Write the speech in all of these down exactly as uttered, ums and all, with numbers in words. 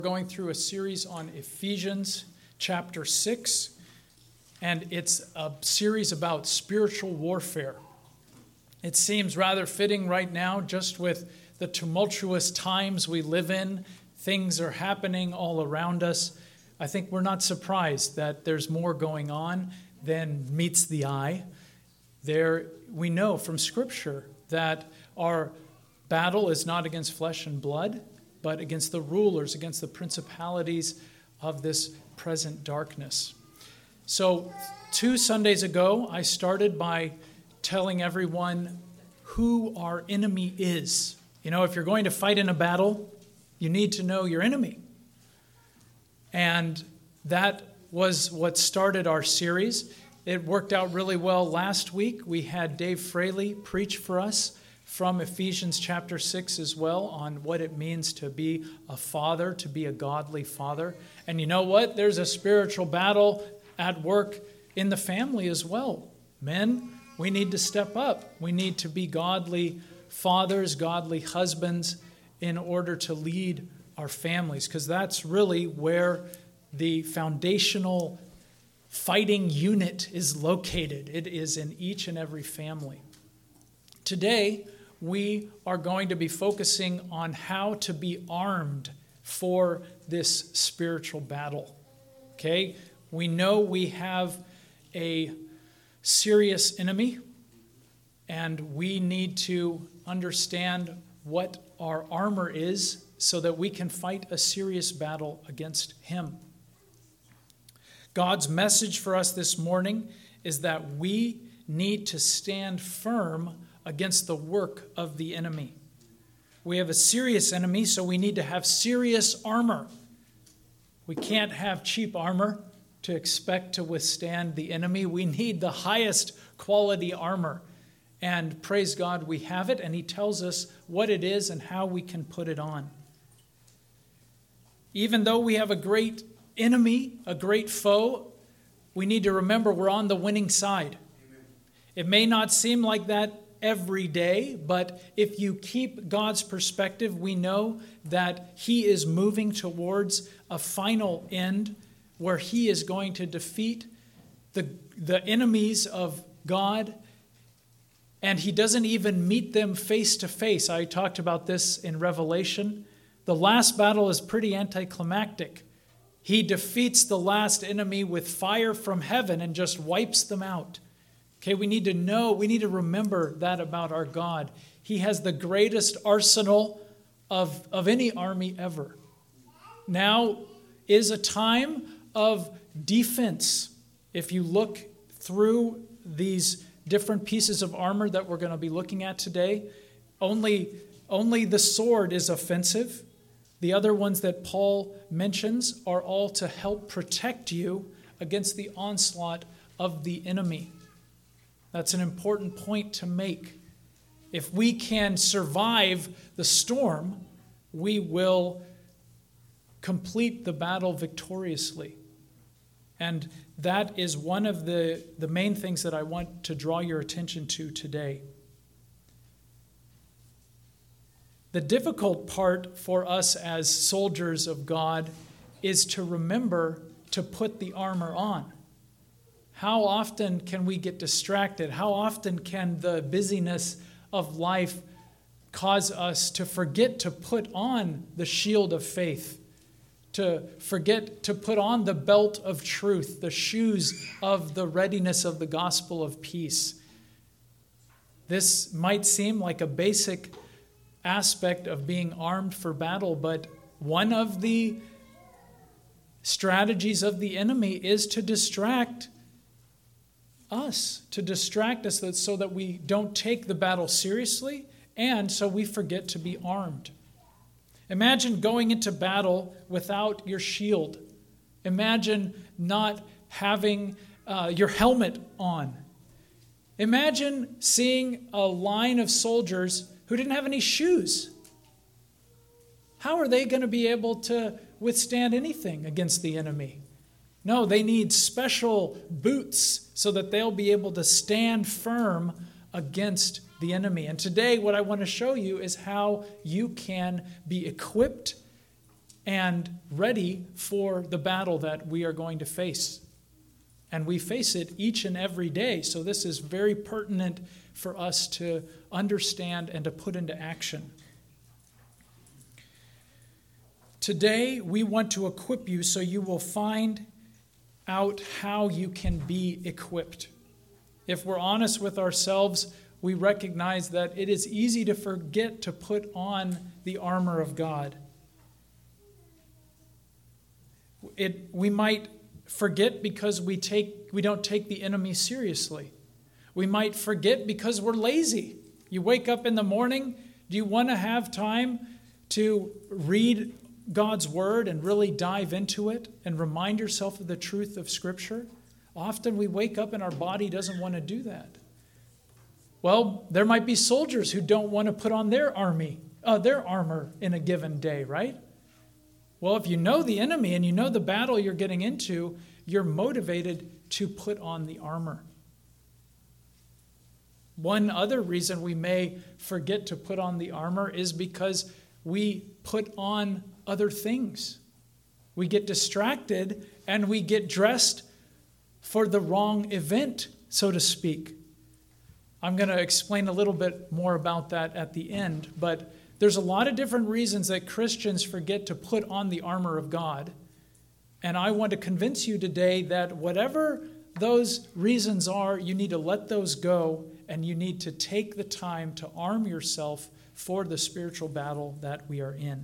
Going through a series on Ephesians chapter six, and it's a series about spiritual warfare. It seems rather fitting right now, just with the tumultuous times we live in. Things are happening all around us. I think we're not surprised that there's more going on than meets the eye. There, we know from Scripture that our battle is not against flesh and blood, but against the rulers, against the principalities of this present darkness. So two Sundays ago, I started by telling everyone who our enemy is. You know, if you're going to fight in a battle, you need to know your enemy. And that was what started our series. It worked out really well last week. We had Dave Fraley preach for us from Ephesians chapter six as well on what it means to be a father, to be a godly father. And you know what? There's a spiritual battle at work in the family as well. Men, we need to step up. We need to be godly fathers, godly husbands in order to lead our families, because that's really where the foundational fighting unit is located. It is in each and every family. Today, we are going to be focusing on how to be armed for this spiritual battle. Okay? We know we have a serious enemy, and we need to understand what our armor is so that we can fight a serious battle against him. God's message for us this morning is that we need to stand firm against the work of the enemy. We have a serious enemy, so we need to have serious armor. We can't have cheap armor to expect to withstand the enemy. We need the highest quality armor. And praise God, we have it, and he tells us what it is and how we can put it on. Even though we have a great enemy, a great foe, we need to remember we're on the winning side. Amen. It may not seem like that every day, but if you keep God's perspective, we know that he is moving towards a final end where he is going to defeat the, the enemies of God, and he doesn't even meet them face to face. I talked about this in Revelation. The last battle is pretty anticlimactic. He defeats the last enemy with fire from heaven and just wipes them out. Okay, we need to know, we need to remember that about our God. He has the greatest arsenal of, of any army ever. Now is a time of defense. If you look through these different pieces of armor that we're going to be looking at today, only, only the sword is offensive. The other ones that Paul mentions are all to help protect you against the onslaught of the enemy. That's an important point to make. If we can survive the storm, we will complete the battle victoriously. And that is one of the, the main things that I want to draw your attention to today. The difficult part for us as soldiers of God is to remember to put the armor on. How often can we get distracted? How often can the busyness of life cause us to forget to put on the shield of faith, to forget to put on the belt of truth, the shoes of the readiness of the gospel of peace? This might seem like a basic aspect of being armed for battle, but one of the strategies of the enemy is to distract us, to distract us so that we don't take the battle seriously and so we forget to be armed. Imagine going into battle without your shield. Imagine not having uh, your helmet on. Imagine seeing a line of soldiers who didn't have any shoes. How are they going to be able to withstand anything against the enemy? No, they need special boots so that they'll be able to stand firm against the enemy. And today what I want to show you is how you can be equipped and ready for the battle that we are going to face. And we face it each and every day. So this is very pertinent for us to understand and to put into action. Today, we want to equip you so you will find out how you can be equipped. If we're honest with ourselves, we recognize that it is easy to forget to put on the armor of God. It, we might forget because we take we don't take the enemy seriously. We might forget because we're lazy. You wake up in the morning, do you want to have time to read God's word and really dive into it and remind yourself of the truth of Scripture? Often we wake up and our body doesn't want to do that. Well, there might be soldiers who don't want to put on their army, uh, their armor in a given day, right? Well, if you know the enemy and you know the battle you're getting into, you're motivated to put on the armor. One other reason we may forget to put on the armor is because we put on other things. We get distracted and we get dressed for the wrong event, so to speak. I'm going to explain a little bit more about that at the end, but there's a lot of different reasons that Christians forget to put on the armor of God. And I want to convince you today that whatever those reasons are, you need to let those go and you need to take the time to arm yourself for the spiritual battle that we are in.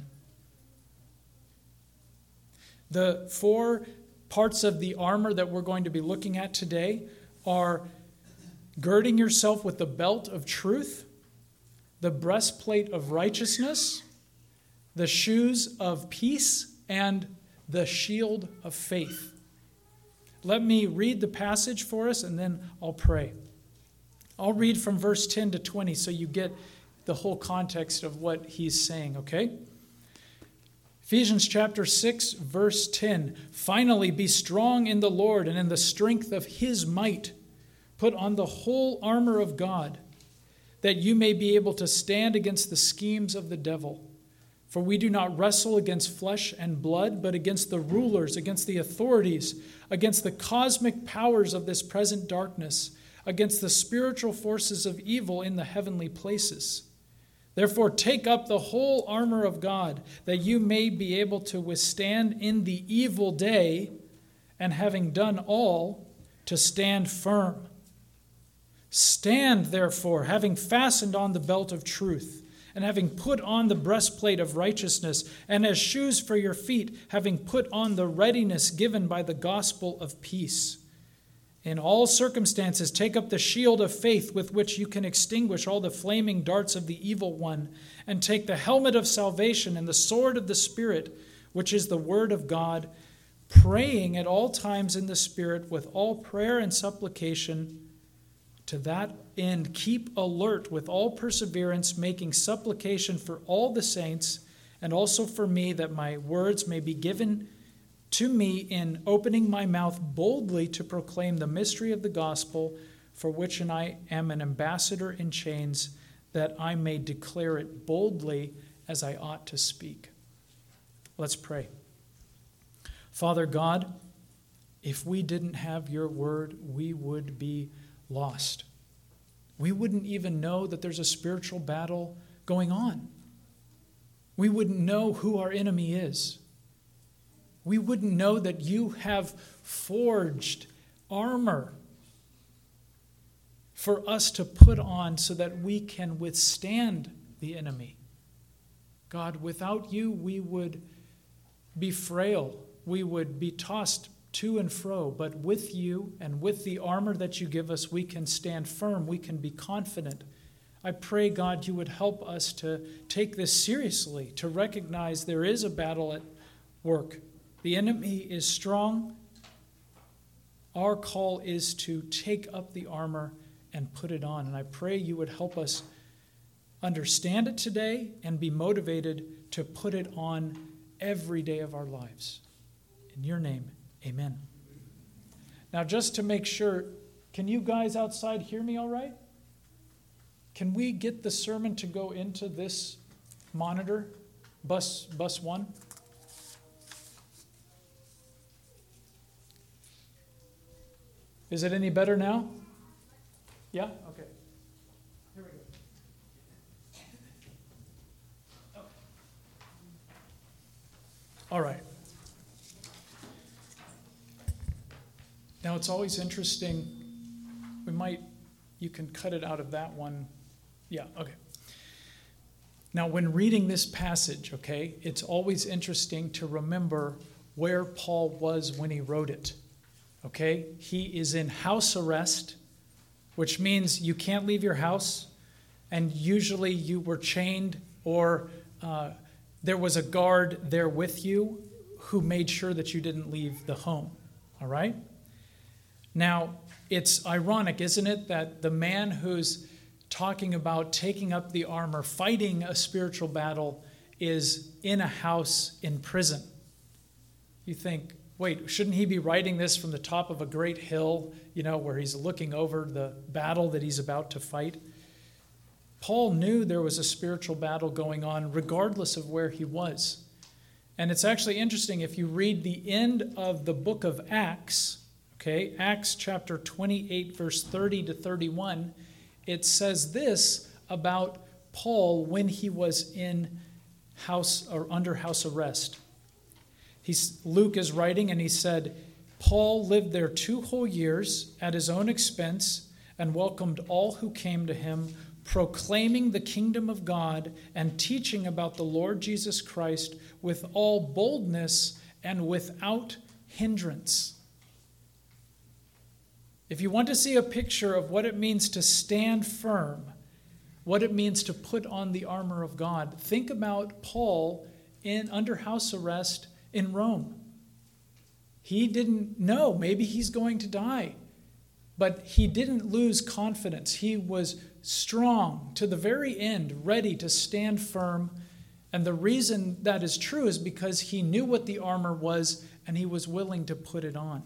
The four parts of the armor that we're going to be looking at today are girding yourself with the belt of truth, the breastplate of righteousness, the shoes of peace, and the shield of faith. Let me read the passage for us and then I'll pray. I'll read from verse ten to twenty so you get the whole context of what he's saying, okay? Ephesians chapter six, verse ten. Finally, be strong in the Lord and in the strength of his might. Put on the whole armor of God, that you may be able to stand against the schemes of the devil. For we do not wrestle against flesh and blood, but against the rulers, against the authorities, against the cosmic powers of this present darkness, against the spiritual forces of evil in the heavenly places. Therefore, take up the whole armor of God, that you may be able to withstand in the evil day, and having done all, to stand firm. Stand, therefore, having fastened on the belt of truth, and having put on the breastplate of righteousness, and as shoes for your feet, having put on the readiness given by the gospel of peace. In all circumstances, take up the shield of faith with which you can extinguish all the flaming darts of the evil one, and take the helmet of salvation and the sword of the Spirit, which is the word of God, praying at all times in the Spirit with all prayer and supplication. To that end, keep alert with all perseverance, making supplication for all the saints, and also for me, that my words may be given to me in opening my mouth boldly to proclaim the mystery of the gospel, for which I am an ambassador in chains, that I may declare it boldly as I ought to speak. Let's pray. Father God, if we didn't have your word, we would be lost. We wouldn't even know that there's a spiritual battle going on. We wouldn't know who our enemy is. We wouldn't know that you have forged armor for us to put on so that we can withstand the enemy. God, without you, we would be frail. We would be tossed to and fro. But with you and with the armor that you give us, we can stand firm. We can be confident. I pray, God, you would help us to take this seriously, to recognize there is a battle at work. The enemy is strong. Our call is to take up the armor and put it on. And I pray you would help us understand it today and be motivated to put it on every day of our lives. In your name, amen. Now, just to make sure, can you guys outside hear me all right? Can we get the sermon to go into this monitor, bus, bus one? Is it any better now? Yeah? Okay. Here we go. Oh. All right. Now it's always interesting. We might, you can cut it out of that one. Yeah, okay. Now, when reading this passage, okay, it's always interesting to remember where Paul was when he wrote it. Okay? He is in house arrest, which means you can't leave your house, and usually you were chained or uh, there was a guard there with you who made sure that you didn't leave the home. All right? Now, it's ironic, isn't it, that the man who's talking about taking up the armor, fighting a spiritual battle, is in a house in prison. You think, wait, shouldn't he be writing this from the top of a great hill, you know, where he's looking over the battle that he's about to fight? Paul knew there was a spiritual battle going on regardless of where he was. And it's actually interesting, if you read the end of the book of Acts, okay, Acts chapter twenty-eight, verse thirty to thirty-one, it says this about Paul when he was in house or under house arrest. He's, Luke is writing, and he said, Paul lived there two whole years at his own expense and welcomed all who came to him, proclaiming the kingdom of God and teaching about the Lord Jesus Christ with all boldness and without hindrance. If you want to see a picture of what it means to stand firm, what it means to put on the armor of God, think about Paul in under house arrest in Rome. He didn't know, maybe he's going to die, but he didn't lose confidence. He was strong to the very end, ready to stand firm. And the reason that is true is because he knew what the armor was and he was willing to put it on.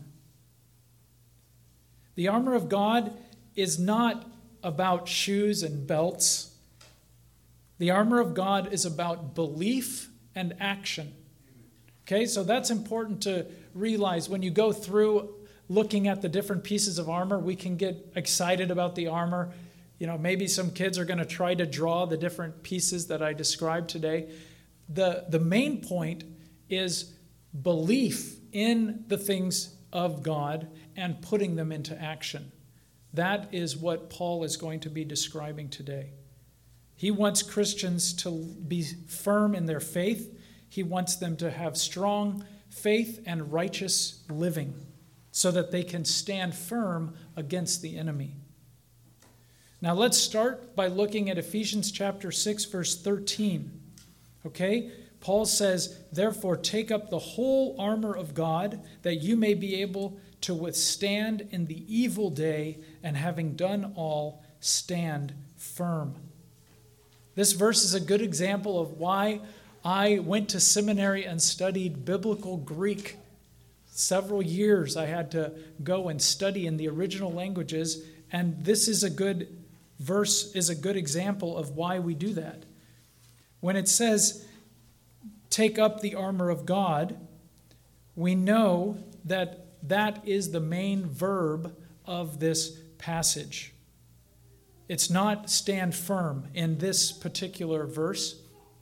The armor of God is not about shoes and belts. The armor of God is about belief and action. Okay, so that's important to realize. When you go through looking at the different pieces of armor, we can get excited about the armor. You know, maybe some kids are going to try to draw the different pieces that I described today. The, the main point is belief in the things of God and putting them into action. That is what Paul is going to be describing today. He wants Christians to be firm in their faith. He wants them to have strong faith and righteous living so that they can stand firm against the enemy. Now let's start by looking at Ephesians chapter six, verse thirteen. Okay? Paul says, therefore take up the whole armor of God, that you may be able to withstand in the evil day, and having done all, stand firm. This verse is a good example of why I went to seminary and studied biblical Greek. Several years I had to go and study in the original languages, and this is a good verse, is a good example of why we do that. When it says, take up the armor of God, we know that that is the main verb of this passage. It's not stand firm in this particular verse.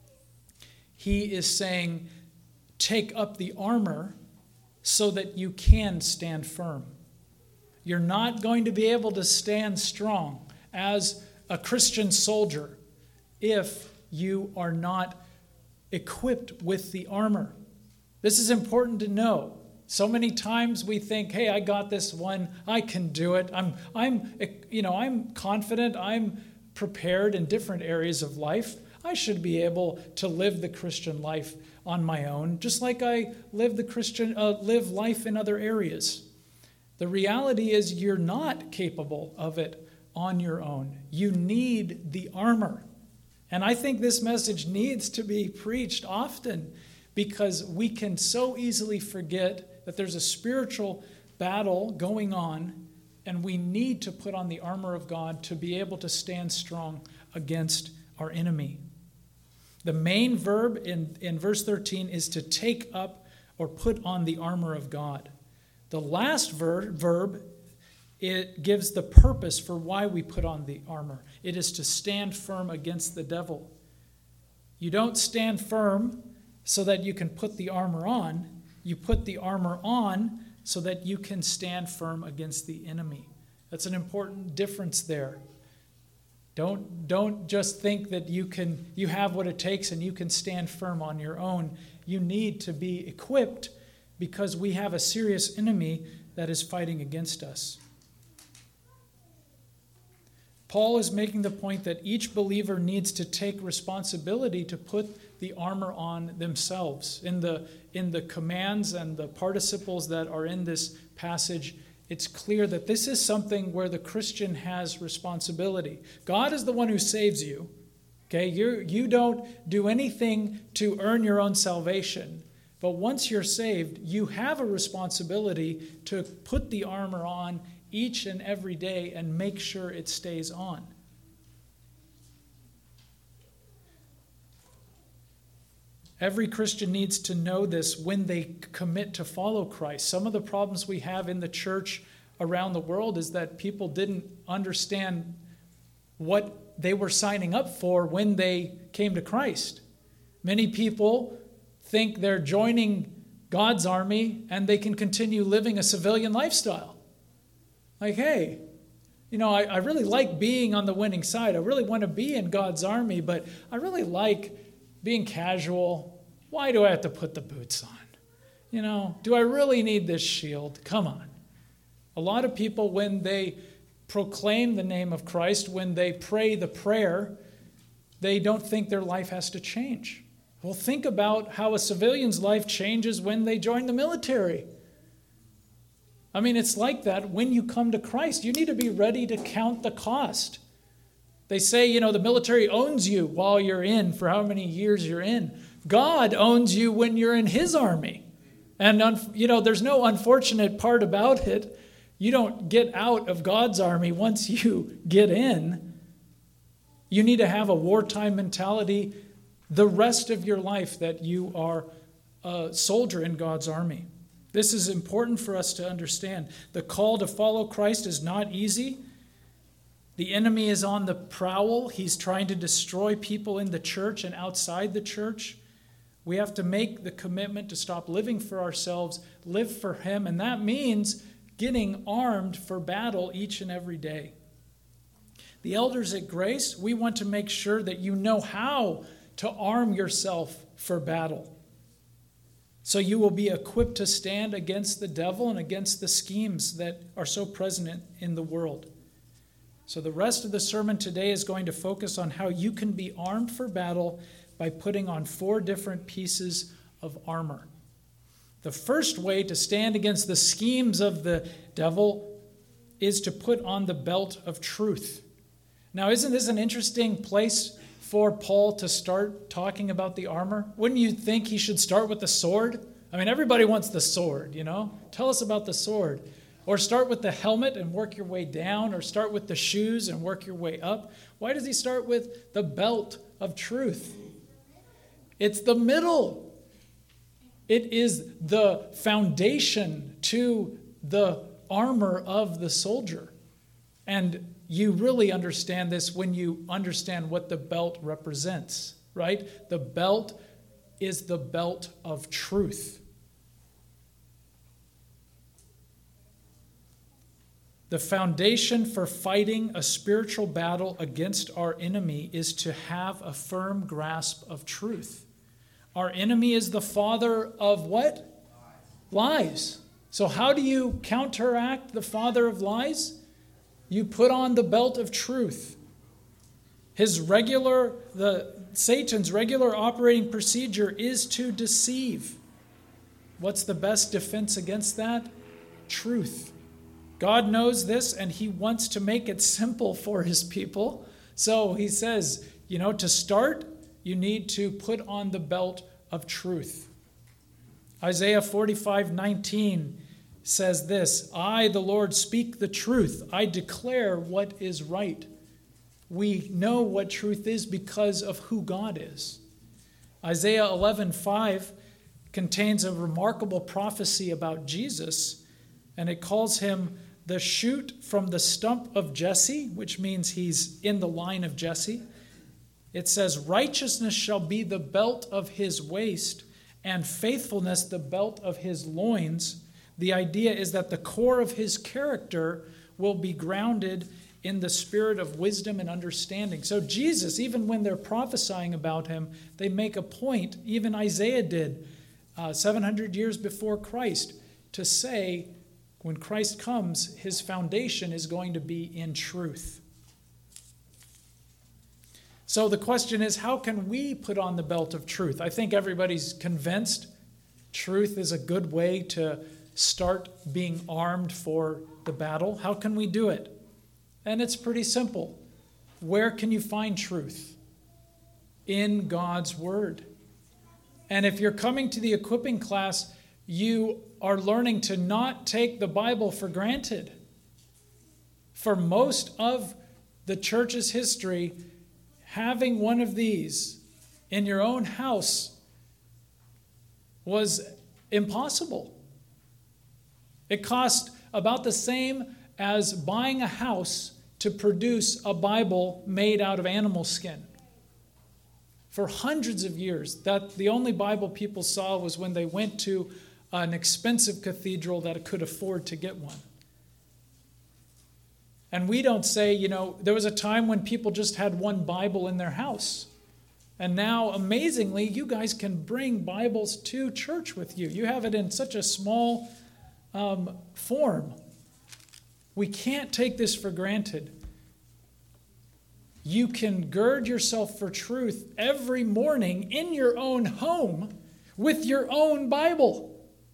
He is saying, take up the armor so that you can stand firm. You're not going to be able to stand strong as a Christian soldier if you are not equipped with the armor. This is important to know. So many times we think, hey, I got this one, I can do it. I'm I'm you know, I'm confident, I'm prepared in different areas of life. I should be able to live the Christian life on my own, just like I live the Christian uh, live life in other areas. The reality is you're not capable of it on your own. You need the armor. And I think this message needs to be preached often, because we can so easily forget that there's a spiritual battle going on, and we need to put on the armor of God to be able to stand strong against our enemy. The main verb in, in verse thirteen is to take up or put on the armor of God. The last ver- verb it gives the purpose for why we put on the armor. It is to stand firm against the devil. You don't stand firm so that you can put the armor on. You put the armor on so that you can stand firm against the enemy. That's an important difference there. Don't, don't just think that you can you have what it takes and you can stand firm on your own. You need to be equipped because we have a serious enemy that is fighting against us. Paul is making the point that each believer needs to take responsibility to put the armor on themselves. In the, in the commands and the participles that are in this passage, it's clear that this is something where the Christian has responsibility. God is the one who saves you. Okay, you you don't do anything to earn your own salvation. But once you're saved, you have a responsibility to put the armor on each and every day and make sure it stays on. Every Christian needs to know this when they commit to follow Christ. Some of the problems we have in the church around the world is that people didn't understand what they were signing up for when they came to Christ. Many people think they're joining God's army and they can continue living a civilian lifestyle. Like, hey, you know, I, I really like being on the winning side. I really want to be in God's army, but I really like being casual. Why do I have to put the boots on? You know, do I really need this shield? Come on. A lot of people, when they proclaim the name of Christ, when they pray the prayer, they don't think their life has to change. Well, think about how a civilian's life changes when they join the military. I mean, it's like that when you come to Christ. You need to be ready to count the cost. They say, you know, the military owns you while you're in, for how many years you're in. God owns you when you're in his army. And, you know, there's no unfortunate part about it. You don't get out of God's army once you get in. You need to have a wartime mentality the rest of your life that you are a soldier in God's army. This is important for us to understand. The call to follow Christ is not easy. The enemy is on the prowl. He's trying to destroy people in the church and outside the church. We have to make the commitment to stop living for ourselves, live for him, and that means getting armed for battle each and every day. The elders at Grace, we want to make sure that you know how to arm yourself for battle, so you will be equipped to stand against the devil and against the schemes that are so present in the world. So the rest of the sermon today is going to focus on how you can be armed for battle by putting on four different pieces of armor. The first way to stand against the schemes of the devil is to put on the belt of truth. Now, isn't this an interesting place for Paul to start talking about the armor? Wouldn't you think he should start with the sword? I mean, everybody wants the sword, you know? Tell us about the sword. Or start with the helmet and work your way down, or start with the shoes and work your way up. Why does he start with the belt of truth? It's the middle. It is the foundation to the armor of the soldier. And you really understand this when you understand what the belt represents, right? The belt is the belt of truth. The foundation for fighting a spiritual battle against our enemy is to have a firm grasp of truth. Our enemy is the father of what? Lies. Lies. So how do you counteract the father of lies? You put on the belt of truth. His regular, the Satan's regular operating procedure is to deceive. What's the best defense against that? Truth. God knows this, and he wants to make it simple for his people. So he says, you know, to start, you need to put on the belt of truth. Isaiah forty-five nineteen says this, I, the Lord, speak the truth. I declare what is right. We know what truth is because of who God is. Isaiah eleven five contains a remarkable prophecy about Jesus, and it calls him the shoot from the stump of Jesse, which means he's in the line of Jesse. It says, righteousness shall be the belt of his waist, and faithfulness the belt of his loins. The idea is that the core of his character will be grounded in the spirit of wisdom and understanding. So Jesus, even when they're prophesying about him, they make a point, even Isaiah did, uh, seven hundred years before Christ, to say, when Christ comes, his foundation is going to be in truth. So the question is, how can we put on the belt of truth? I think everybody's convinced truth is a good way to start being armed for the battle. How can we do it? And it's pretty simple. Where can you find truth? In God's Word. And if you're coming to the equipping class, you are learning to not take the Bible for granted. For most of the church's history, having one of these in your own house was impossible. It cost about the same as buying a house to produce a Bible made out of animal skin. For hundreds of years, that the only Bible people saw was when they went to an expensive cathedral that could afford to get one. And we don't say, you know, there was a time when people just had one Bible in their house. And now, amazingly, you guys can bring Bibles to church with you. You have it in such a small um, form. We can't take this for granted. You can gird yourself for truth every morning in your own home with your own Bible.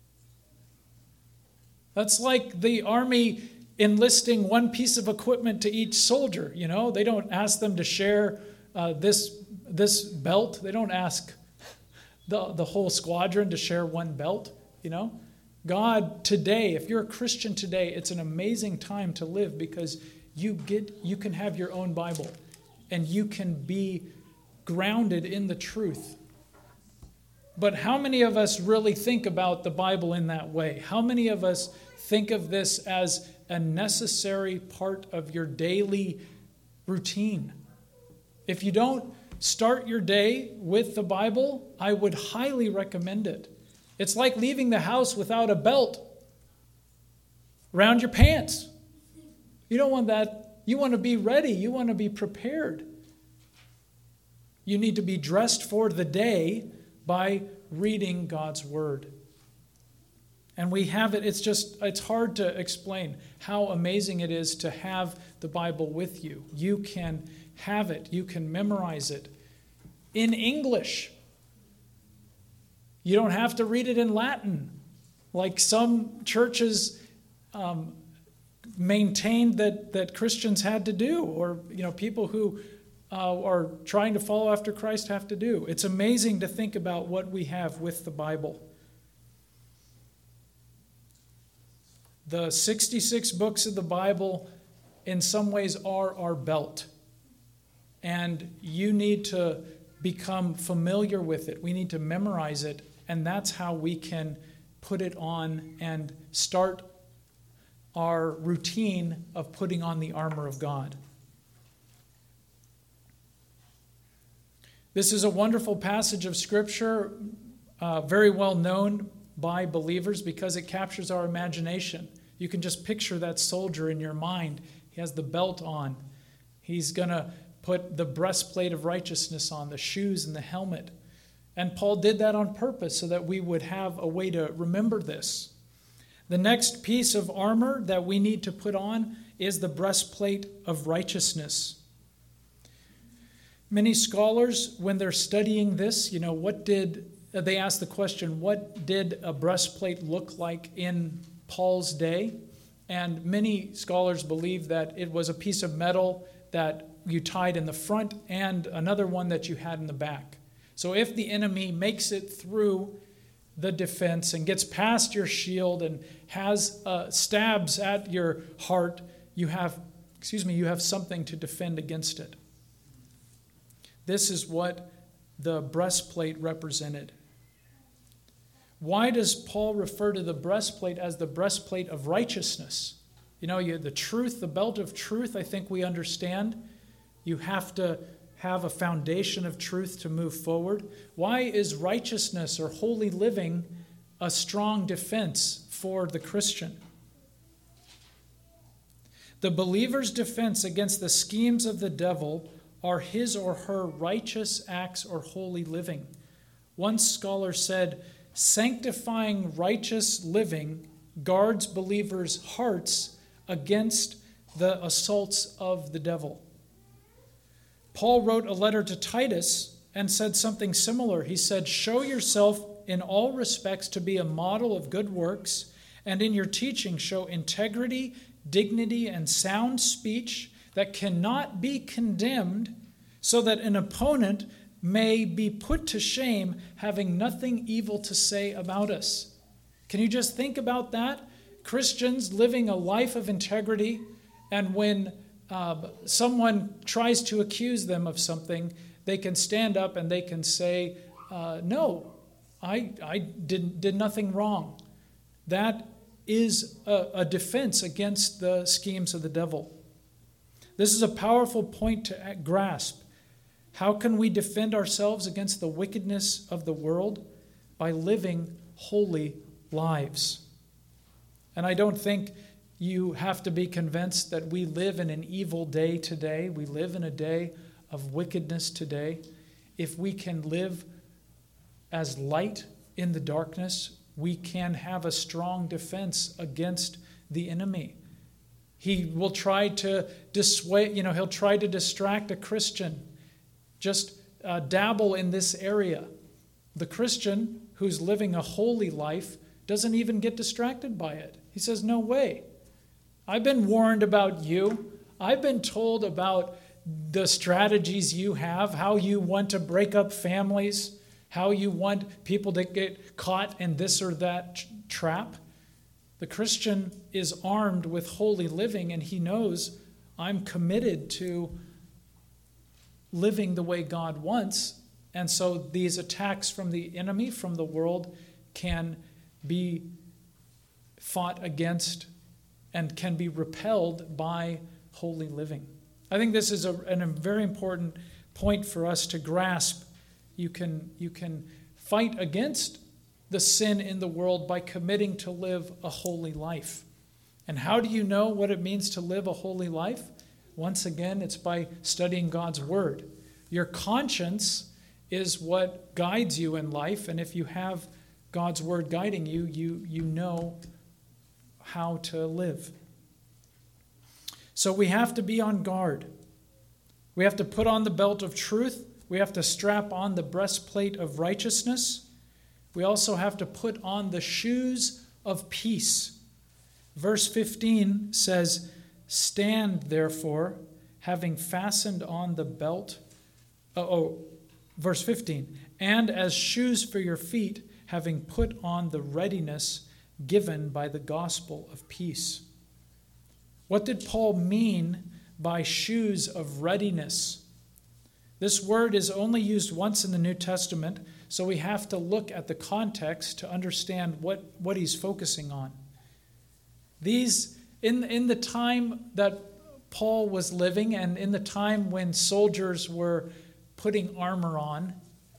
That's like the army enlisting one piece of equipment to each soldier. You know, they don't ask them to share uh, this, this belt. They don't ask the, the whole squadron to share one belt, you know. God today, if you're a Christian today, it's an amazing time to live because you get you can have your own Bible and you can be grounded in the truth. But how many of us really think about the Bible in that way? How many of us think of this as a necessary part of your daily routine? If you don't start your day with the Bible, I would highly recommend it. It's like leaving the house without a belt around your pants. You don't want that. You want to be ready. You want to be prepared. You need to be dressed for the day by reading God's Word. And we have it. It's just, it's hard to explain how amazing it is to have the Bible with you. You can have it. You can memorize it in English. You don't have to read it in Latin, like some churches um, maintained that, that Christians had to do, or you know, people who uh, are trying to follow after Christ have to do. It's amazing to think about what we have with the Bible. The sixty-six books of the Bible, in some ways, are our belt, and you need to become familiar with it. We need to memorize it. And that's how we can put it on and start our routine of putting on the armor of God. This is a wonderful passage of Scripture, uh, very well known by believers because it captures our imagination. You can just picture that soldier in your mind. He has the belt on. He's going to put the breastplate of righteousness on, the shoes and the helmet. And Paul did that on purpose so that we would have a way to remember this. The next piece of armor that we need to put on is the breastplate of righteousness. Many scholars, when they're studying this, you know, what did, they ask the question, what did a breastplate look like in Paul's day? And many scholars believe that it was a piece of metal that you tied in the front and another one that you had in the back. So if the enemy makes it through the defense and gets past your shield and has uh, stabs at your heart, you have, excuse me, you have something to defend against it. This is what the breastplate represented. Why does Paul refer to the breastplate as the breastplate of righteousness? You know, you, the truth, the belt of truth, I think we understand. You have to have a foundation of truth to move forward. Why is righteousness or holy living a strong defense for the Christian? The believer's defense against the schemes of the devil are his or her righteous acts or holy living. One scholar said, sanctifying righteous living guards believers' hearts against the assaults of the devil. Paul wrote a letter to Titus and said something similar. He said, show yourself in all respects to be a model of good works, and in your teaching show integrity, dignity, and sound speech that cannot be condemned, so that an opponent may be put to shame, having nothing evil to say about us. Can you just think about that? Christians living a life of integrity, and when uh, someone tries to accuse them of something, they can stand up and they can say, uh, no, I, I did, did nothing wrong. That is a, a defense against the schemes of the devil. This is a powerful point to grasp. How can we defend ourselves against the wickedness of the world? By living holy lives. And I don't think you have to be convinced that we live in an evil day today. We live in a day of wickedness today. If we can live as light in the darkness, we can have a strong defense against the enemy. He will try to dissuade, you know, he'll try to distract a Christian. Just uh, dabble in this area. The Christian who's living a holy life doesn't even get distracted by it. He says, no way. I've been warned about you. I've been told about the strategies you have, how you want to break up families, how you want people to get caught in this or that trap. The Christian is armed with holy living, and he knows, I'm committed to living the way God wants. And so these attacks from the enemy, from the world, can be fought against and can be repelled by holy living. I think this is a, a very important point for us to grasp. You can, you can fight against the sin in the world by committing to live a holy life. And how do you know what it means to live a holy life? Once again, it's by studying God's Word. Your conscience is what guides you in life, and if you have God's Word guiding you, you, you know how to live. So we have to be on guard. We have to put on the belt of truth. We have to strap on the breastplate of righteousness. We also have to put on the shoes of peace. Verse fifteen says, stand therefore, having fastened on the belt. Oh, oh, verse fifteen. And as shoes for your feet, having put on the readiness given by the gospel of peace. What did Paul mean by shoes of readiness? This word is only used once in the New Testament, so we have to look at the context to understand what, what he's focusing on. These, in, in the time that Paul was living and in the time when soldiers were putting armor on,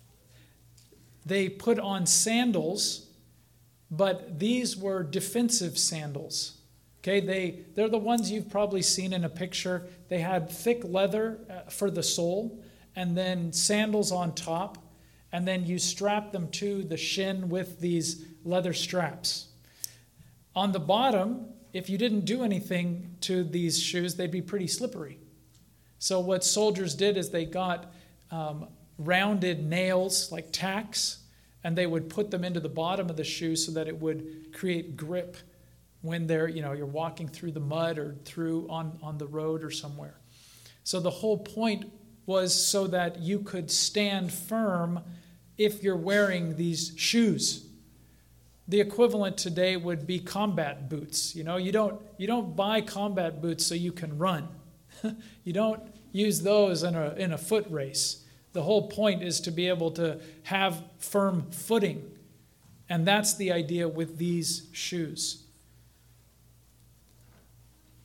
they put on sandals, but these were defensive sandals. Okay, they, they're the ones you've probably seen in a picture. They had thick leather for the sole, and then sandals on top, and then you strap them to the shin with these leather straps. On the bottom, if you didn't do anything to these shoes, they'd be pretty slippery. So what soldiers did is they got um, rounded nails, like tacks, and they would put them into the bottom of the shoe so that it would create grip when they're, you know, you're walking through the mud or through on, on the road or somewhere. So the whole point was so that you could stand firm if you're wearing these shoes. The equivalent today would be combat boots. You know, you don't you don't buy combat boots so you can run. You don't use those in a in a foot race. The whole point is to be able to have firm footing. And that's the idea with these shoes.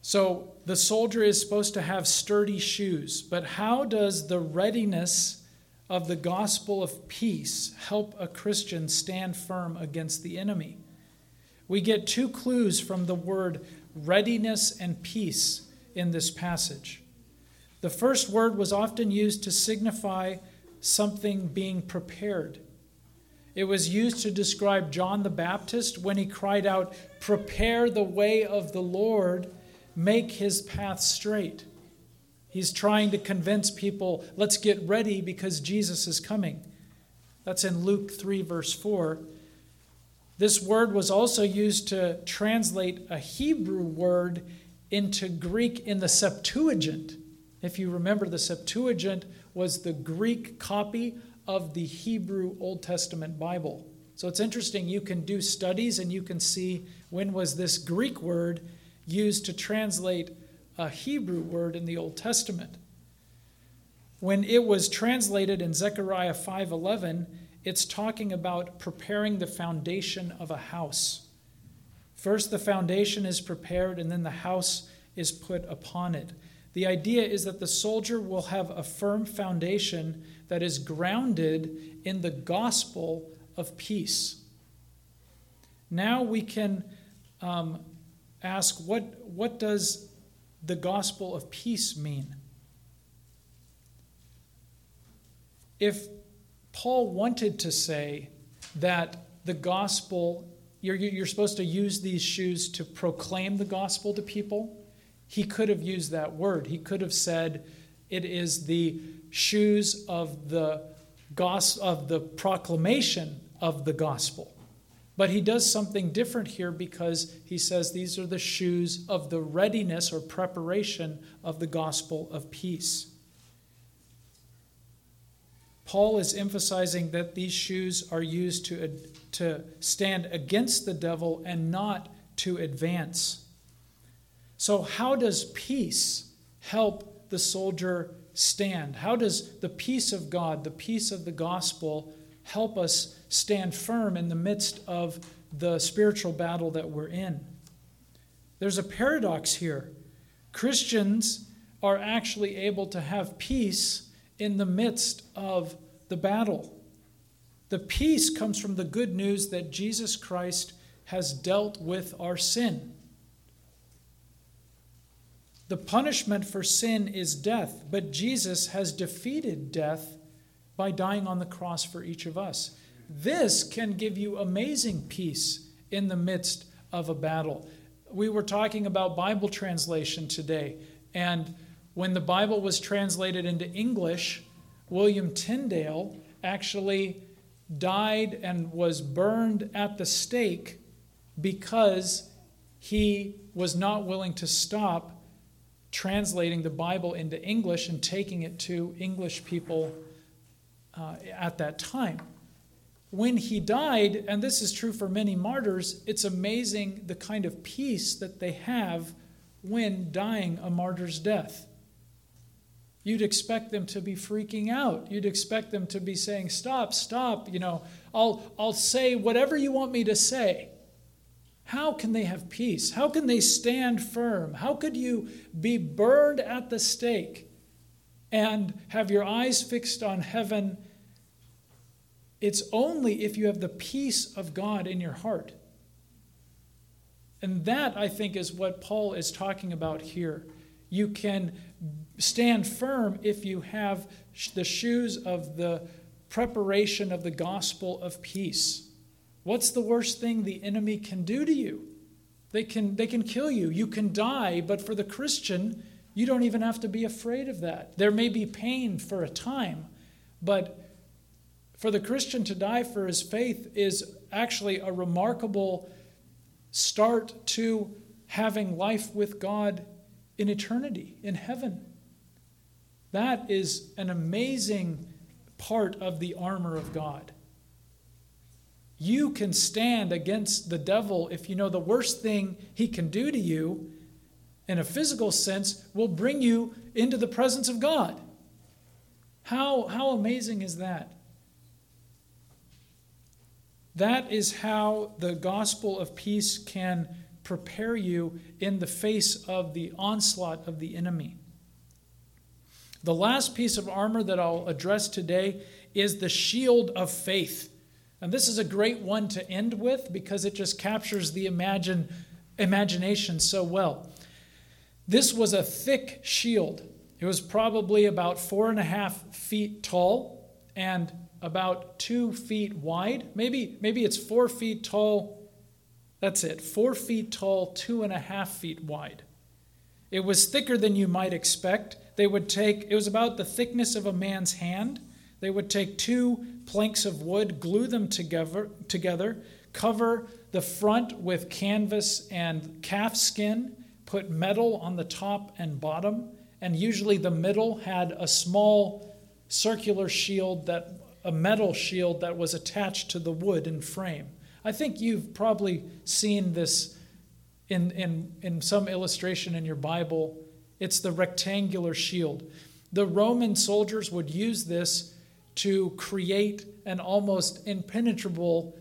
So the soldier is supposed to have sturdy shoes, but how does the readiness of the gospel of peace help a Christian stand firm against the enemy? We get two clues from the word readiness and peace in this passage. The first word was often used to signify something being prepared. It was used to describe John the Baptist when he cried out, "Prepare the way of the Lord, make his path straight." He's trying to convince people, let's get ready because Jesus is coming. That's in Luke three, verse four. This word was also used to translate a Hebrew word into Greek in the Septuagint. If you remember, the Septuagint was the Greek copy of the Hebrew Old Testament Bible. So it's interesting, you can do studies and you can see when was this Greek word used to translate a Hebrew word in the Old Testament. When it was translated in Zechariah five eleven, it's talking about preparing the foundation of a house. First, the foundation is prepared, and then the house is put upon it. The idea is that the soldier will have a firm foundation that is grounded in the gospel of peace. Now we can um, ask, what, what does the gospel of peace mean? If Paul wanted to say that the gospel, you're, you're supposed to use these shoes to proclaim the gospel to people, he could have used that word. He could have said it is the shoes of the gospel, of the proclamation of the gospel. But he does something different here because he says these are the shoes of the readiness or preparation of the gospel of peace. Paul is emphasizing that these shoes are used to, to stand against the devil and not to advance. So how does peace help the soldier stand? How does the peace of God, the peace of the gospel, help us stand firm in the midst of the spiritual battle that we're in? There's a paradox here. Christians are actually able to have peace in the midst of the battle. The peace comes from the good news that Jesus Christ has dealt with our sin. The punishment for sin is death, but Jesus has defeated death by dying on the cross for each of us. This can give you amazing peace in the midst of a battle. We were talking about Bible translation today, and when the Bible was translated into English, William Tyndale actually died and was burned at the stake because he was not willing to stop translating the Bible into English and taking it to English people uh, at that time. When he died, and this is true for many martyrs, it's amazing the kind of peace that they have when dying a martyr's death. You'd expect them to be freaking out. You'd expect them to be saying, stop, stop, you know, I'll, I'll say whatever you want me to say. How can they have peace? How can they stand firm? How could you be burned at the stake and have your eyes fixed on heaven? It's only if you have the peace of God in your heart. And that, I think, is what Paul is talking about here. You can stand firm if you have the shoes of the preparation of the gospel of peace. What's the worst thing the enemy can do to you? They can, they can kill you. You can die, but for the Christian, you don't even have to be afraid of that. There may be pain for a time, but for the Christian to die for his faith is actually a remarkable start to having life with God in eternity, in heaven. That is an amazing part of the armor of God. You can stand against the devil if you know the worst thing he can do to you, in a physical sense, will bring you into the presence of God. How, how amazing is that? That is how the gospel of peace can prepare you in the face of the onslaught of the enemy. The last piece of armor that I'll address today is the shield of faith. And this is a great one to end with because it just captures the imagine, imagination so well. This was a thick shield. It was probably about four and a half feet tall and about two feet wide. Maybe, maybe it's four feet tall. That's it. Four feet tall, two and a half feet wide. It was thicker than you might expect. They would take, it was about the thickness of a man's hand. They would take two planks of wood, glue them together, together, cover the front with canvas and calf skin, put metal on the top and bottom, and usually the middle had a small circular shield, that a metal shield that was attached to the wood and frame. I think you've probably seen this in, in, in some illustration in your Bible. It's the rectangular shield. The Roman soldiers would use this to create an almost impenetrable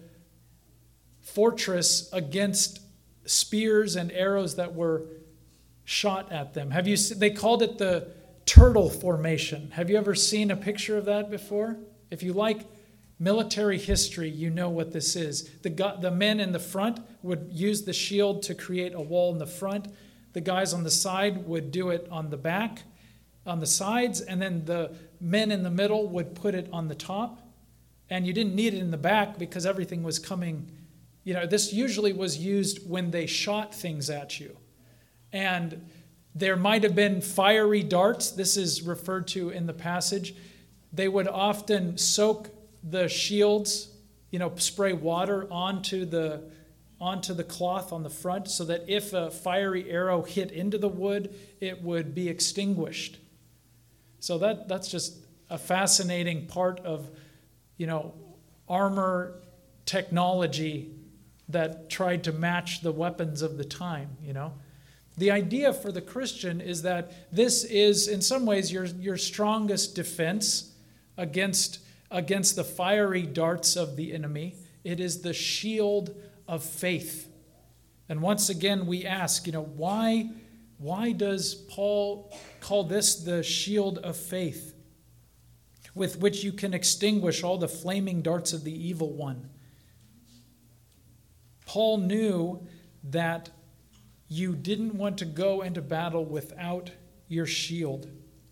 fortress against spears and arrows that were shot at them. Have you? They called it the turtle formation. Have you ever seen a picture of that before? If you like military history, you know what this is. The, the men in the front would use the shield to create a wall in the front. The guys on the side would do it on the back, on the sides, and then the men in the middle would put it on the top. And you didn't need it in the back because everything was coming. You know, this usually was used when they shot things at you. And there might have been fiery darts. This is referred to in the passage. They would often soak the shields, you know, spray water onto the onto the cloth on the front so that if a fiery arrow hit into the wood, it would be extinguished. So that that's just a fascinating part of, you know, armor technology that tried to match the weapons of the time, you know. The idea for the Christian is that this is, in some ways, your, your strongest defense against, against the fiery darts of the enemy. It is the shield of faith. And once again, we ask, you know, why, why does Paul call this the shield of faith, with which you can extinguish all the flaming darts of the evil one? Paul knew that you didn't want to go into battle without your shield.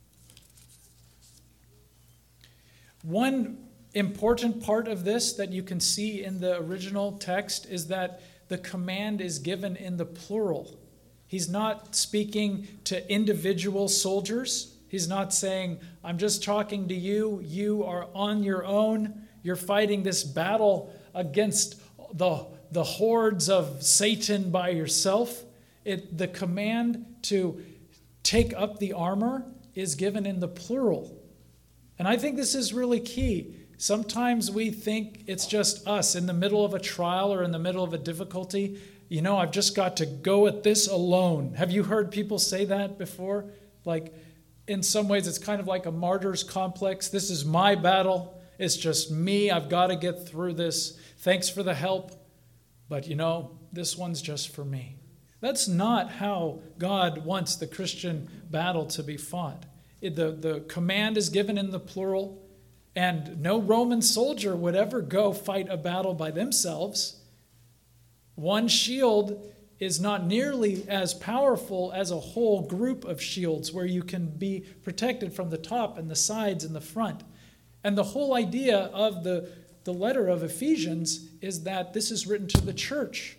One important part of this that you can see in the original text is that the command is given in the plural. He's not speaking to individual soldiers. He's not saying, I'm just talking to you. You are on your own. You're fighting this battle against the, the hordes of Satan by yourself. It, the command to take up the armor is given in the plural. And I think this is really key. Sometimes we think it's just us in the middle of a trial or in the middle of a difficulty. You know, I've just got to go at this alone. Have you heard people say that before? Like, in some ways, it's kind of like a martyr's complex. This is my battle. It's just me. I've got to get through this. Thanks for the help. But, you know, this one's just for me. That's not how God wants the Christian battle to be fought. It, the, the command is given in the plural, and no Roman soldier would ever go fight a battle by themselves. One shield is not nearly as powerful as a whole group of shields where you can be protected from the top and the sides and the front. And the whole idea of the, the letter of Ephesians is that this is written to the church.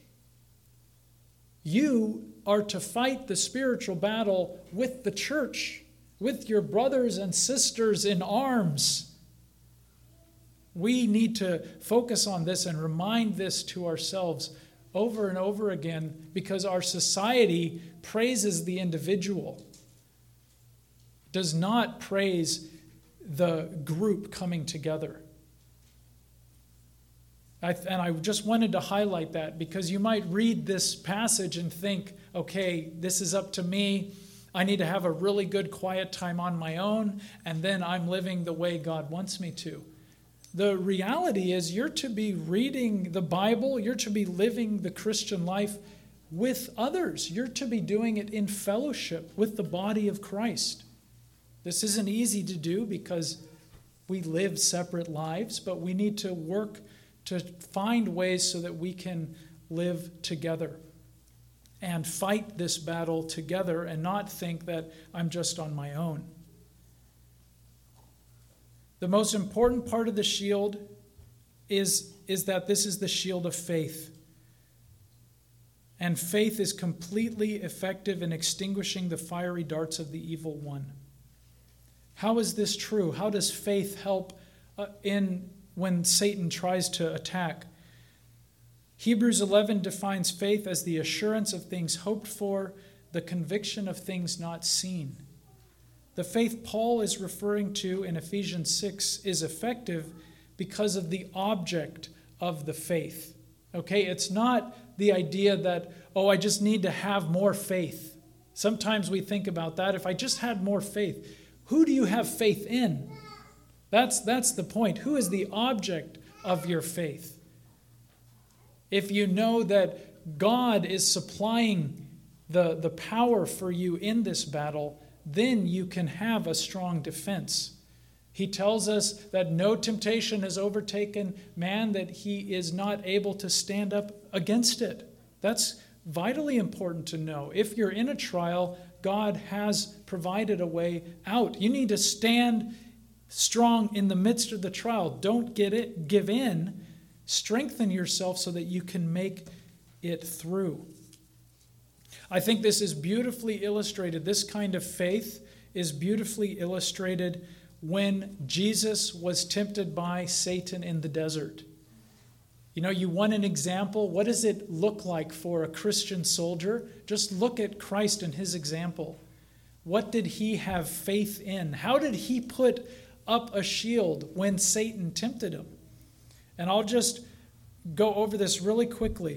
You are to fight the spiritual battle with the church, with your brothers and sisters in arms. We need to focus on this and remind this to ourselves over and over again because our society praises the individual, does not praise the group coming together. I, and I just wanted to highlight that because you might read this passage and think, okay, this is up to me. I need to have a really good quiet time on my own, and then I'm living the way God wants me to. The reality is you're to be reading the Bible, you're to be living the Christian life with others. You're to be doing it in fellowship with the body of Christ. This isn't easy to do because we live separate lives, but we need to work to find ways so that we can live together and fight this battle together and not think that I'm just on my own. The most important part of the shield is, is that this is the shield of faith. And faith is completely effective in extinguishing the fiery darts of the evil one. How is this true? How does faith help uh, in when Satan tries to attack? Hebrews eleven defines faith as the assurance of things hoped for, the conviction of things not seen. The faith Paul is referring to in Ephesians six is effective because of the object of the faith. Okay, it's not the idea that, oh, I just need to have more faith. Sometimes we think about that. If I just had more faith, who do you have faith in? That's, that's the point. Who is the object of your faith? If you know that God is supplying the, the power for you in this battle, then you can have a strong defense. He tells us that no temptation has overtaken man, that he is not able to stand up against it. That's vitally important to know. If you're in a trial, God has provided a way out. You need to stand strong in the midst of the trial. Don't get it, give in. Strengthen yourself so that you can make it through. I think this is beautifully illustrated. This kind of faith is beautifully illustrated when Jesus was tempted by Satan in the desert. You know, you want an example? What does it look like for a Christian soldier? Just look at Christ and his example. What did he have faith in? How did he put up a shield when Satan tempted him? And I'll just go over this really quickly.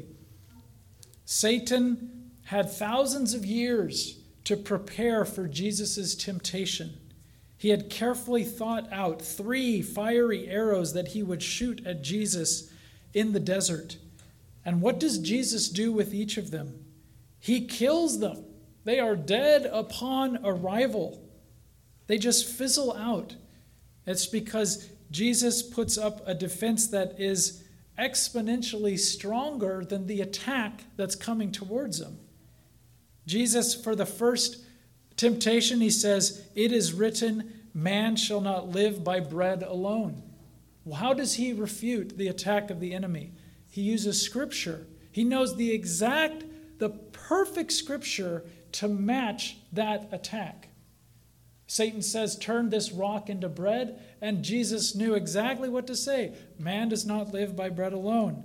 Satan had thousands of years to prepare for Jesus' temptation. He had carefully thought out three fiery arrows that he would shoot at Jesus in the desert. And what does Jesus do with each of them? He kills them. They are dead upon arrival. They just fizzle out. It's because Jesus puts up a defense that is exponentially stronger than the attack that's coming towards him. Jesus, for the first temptation, he says, "It is written, man shall not live by bread alone." Well, how does he refute the attack of the enemy? He uses Scripture. He knows the exact, the perfect Scripture to match that attack. Satan says, "Turn this rock into bread," and Jesus knew exactly what to say. Man does not live by bread alone.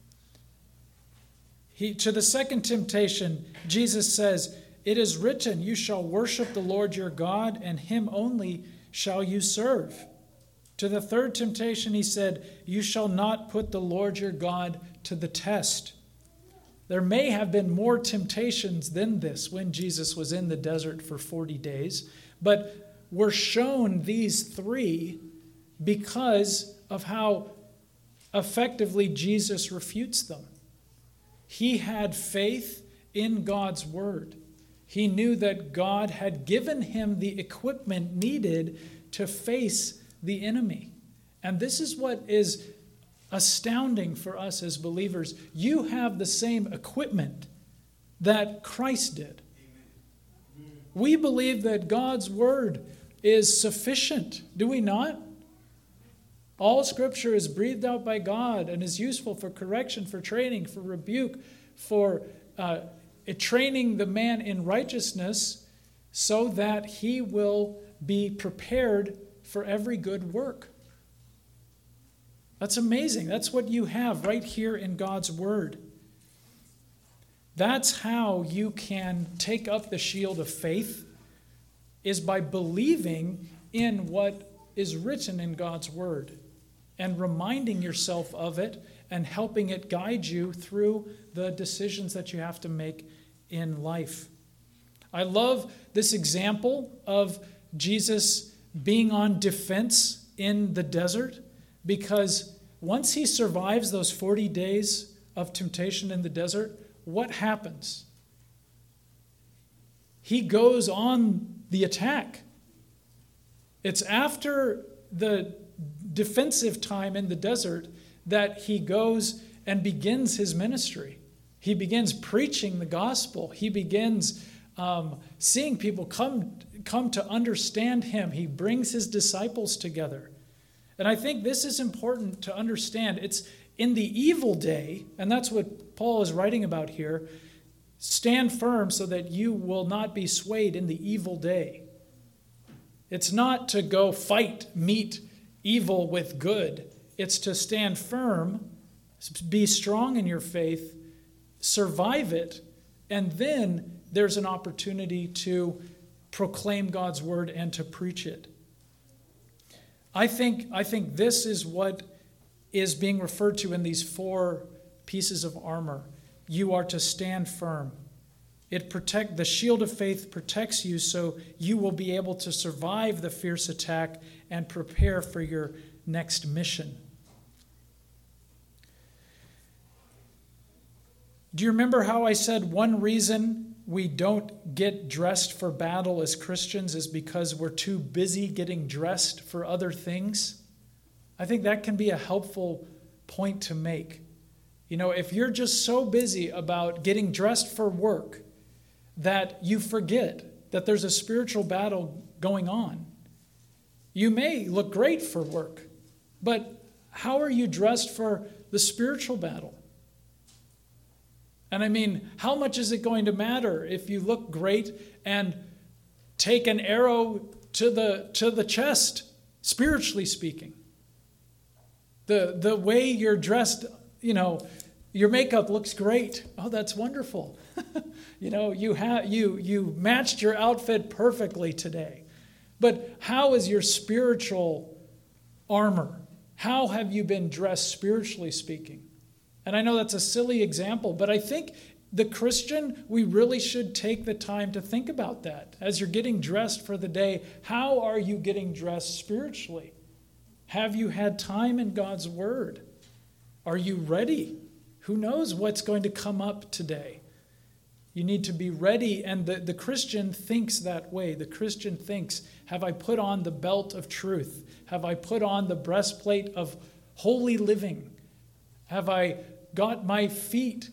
He, to the second temptation, Jesus says, "It is written, you shall worship the Lord your God, and him only shall you serve." To the third temptation, he said, "You shall not put the Lord your God to the test." There may have been more temptations than this when Jesus was in the desert for forty days, but we're shown these three because of how effectively Jesus refutes them. He had faith in God's word. He knew that God had given him the equipment needed to face the enemy. And this is what is astounding for us as believers. You have the same equipment that Christ did. We believe that God's word is sufficient, do we not? All Scripture is breathed out by God and is useful for correction, for training, for rebuke, for uh, training the man in righteousness so that he will be prepared for every good work. That's amazing. That's what you have right here in God's Word. That's how you can take up the shield of faith, is by believing in what is written in God's Word and reminding yourself of it and helping it guide you through the decisions that you have to make in life. I love this example of Jesus being on defense in the desert, because once he survives those forty days of temptation in the desert, what happens? He goes on the attack. It's after the defensive time in the desert that he goes and begins his ministry. He begins preaching the gospel. He begins um, seeing people come, come to understand him. He brings his disciples together. And I think this is important to understand. It's in the evil day, and that's what Paul is writing about here. Stand firm so that you will not be swayed in the evil day. It's not to go fight, meet evil with good. It's to stand firm, be strong in your faith, survive it, and then there's an opportunity to proclaim God's word and to preach it. I think, I think this is what is being referred to in these four pieces of armor. You are to stand firm. It protect the shield of faith protects you so you will be able to survive the fierce attack and prepare for your next mission. Do you remember how I said one reason we don't get dressed for battle as Christians is because we're too busy getting dressed for other things? I think that can be a helpful point to make. You know, if you're just so busy about getting dressed for work that you forget that there's a spiritual battle going on, you may look great for work, but how are you dressed for the spiritual battle? And I mean, how much is it going to matter if you look great and take an arrow to the to the chest, spiritually speaking? The the way you're dressed, you know, your makeup looks great. Oh, that's wonderful. you know, you have you you matched your outfit perfectly today. But how is your spiritual armor? How have you been dressed spiritually speaking? And I know that's a silly example, but I think the Christian, we really should take the time to think about that. As you're getting dressed for the day, how are you getting dressed spiritually? Have you had time in God's Word? Are you ready? Who knows what's going to come up today? You need to be ready, and the, the Christian thinks that way. The Christian thinks, have I put on the belt of truth? Have I put on the breastplate of holy living? Have I got my feet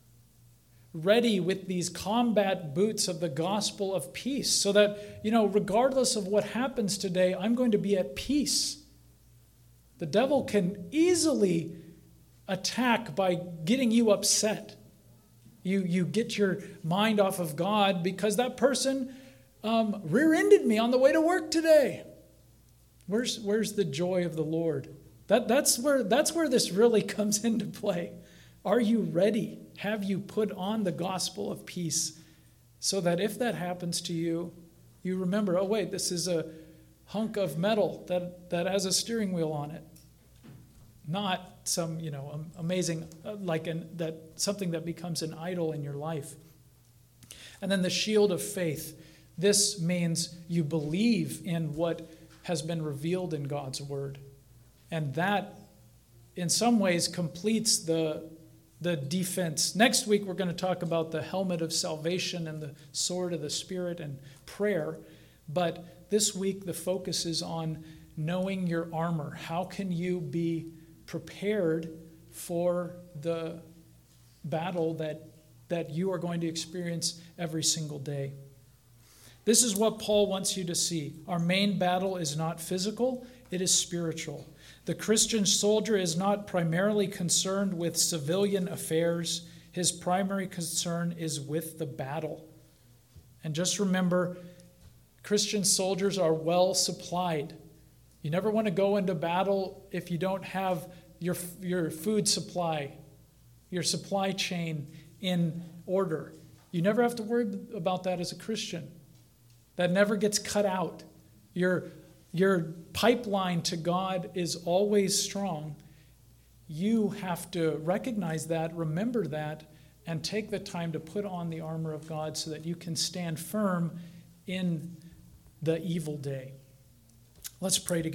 ready with these combat boots of the gospel of peace so that, you know, regardless of what happens today, I'm going to be at peace? The devil can easily attack by getting you upset. You, you get your mind off of God because that person um, rear-ended me on the way to work today. Where's, where's the joy of the Lord? That, that's where, that's where this really comes into play. Are you ready? Have you put on the gospel of peace so that if that happens to you, you remember, oh wait, this is a hunk of metal that, that has a steering wheel on it. Not some, you know, amazing, uh, like an, that something that becomes an idol in your life. And then the shield of faith. This means you believe in what has been revealed in God's word. And that, in some ways, completes the, the defense. Next week, we're going to talk about the helmet of salvation and the sword of the Spirit and prayer. But this week, the focus is on knowing your armor. How can you be prepared for the battle that, that you are going to experience every single day? This is what Paul wants you to see. Our main battle is not physical, it is spiritual. The Christian soldier is not primarily concerned with civilian affairs. His primary concern is with the battle. And just remember, Christian soldiers are well supplied. You never want to go into battle if you don't have your, your food supply, your supply chain in order. You never have to worry about that as a Christian. That never gets cut out. Your, your pipeline to God is always strong. You have to recognize that, remember that, and take the time to put on the armor of God so that you can stand firm in the evil day. Let's pray together.